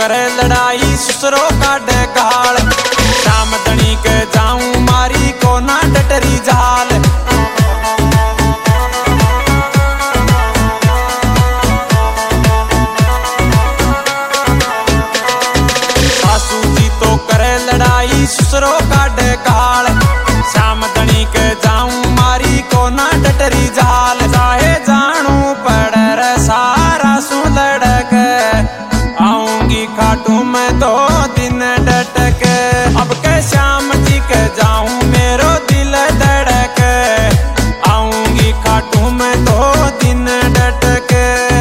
करे लड़ाई ससुरो काटे गाल। शाम धनी के जाऊं मारी को ना डटरी जाल। सासू जी तो करे लड़ाई ससुरो काटे गाल। शाम धनी के जाऊं मारी को ना डटरी जाल। चाहे जानू पड़े रे सारा सु लड़क आऊंगी खाटू मैं 2 दिन डटक। अब के श्याम जी के जाऊं मेरो दिल धड़क आऊंगी खाटू मैं 2 दिन डटक।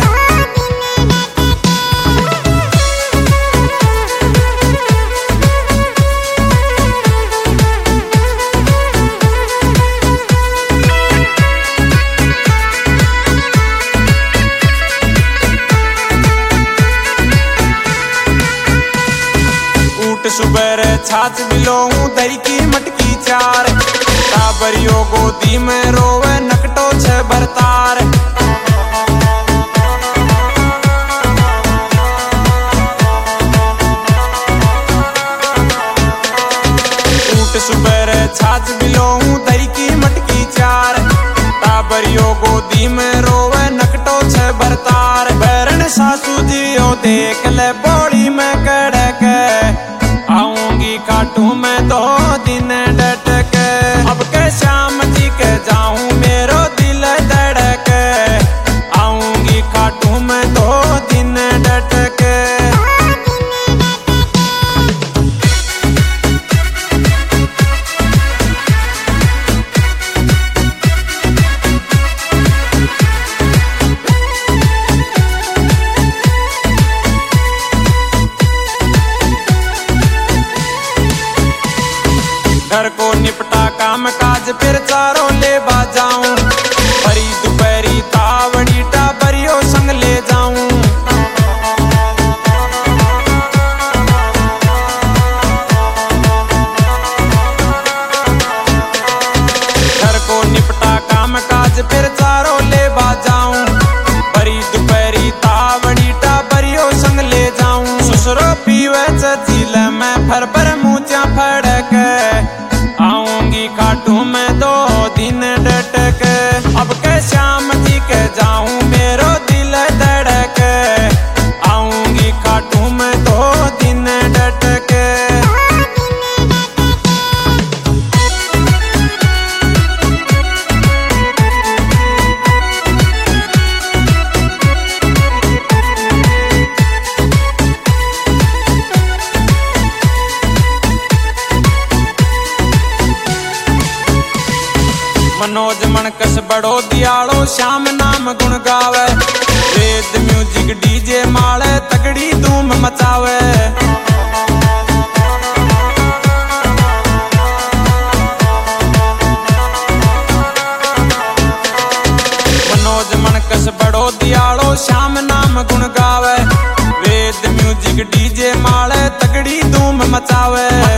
सुबह छाछ बिलोऊं दही की मटकी 4। टाबरियो गोदी में रोवे नकटो 6 बरतार। ऊट सुबह छाछ बिलोऊं दही की मटकी 4। टाबरियो गोदी में रोवे नकटो 6 बरतार। बैरन सासू जियो देख ले बोली में कड़क आऊंगी खाटू मैं 2 दिन डटक। अब के श्याम जी के जाऊं मेरो दिल धड़क आऊंगी खाटू मैं 2 दिन डटक। घर को निपटा काम काज फिर चारों ले बाजाऊं। परी दोपहरी तावड़ी टाबरियो संग ले जाऊं। घर को निपटा काम काज फिर चारों ले बाजाऊं। परी दोपहरी तावड़ी टाबरियो संग ले जाऊं। ससुरो पीवे चील में फर मुँचा फड़क आऊंगी खाटू मैं 2 दिन डटक। अब के श्याम जी के जाऊं मेरो दिल धड़क आऊंगी खाटू मैं 2 दिन डटक। मनोज मनकस बड़ो दियालो श्याम नाम गुण गावे। वेद म्यूजिक डीजे माले तगड़ी धूम मचावे। मनोज मनकस बड़ो दियालो श्याम नाम गुण गावे। वेद म्यूजिक डीजे माले तगड़ी धूम मचावे।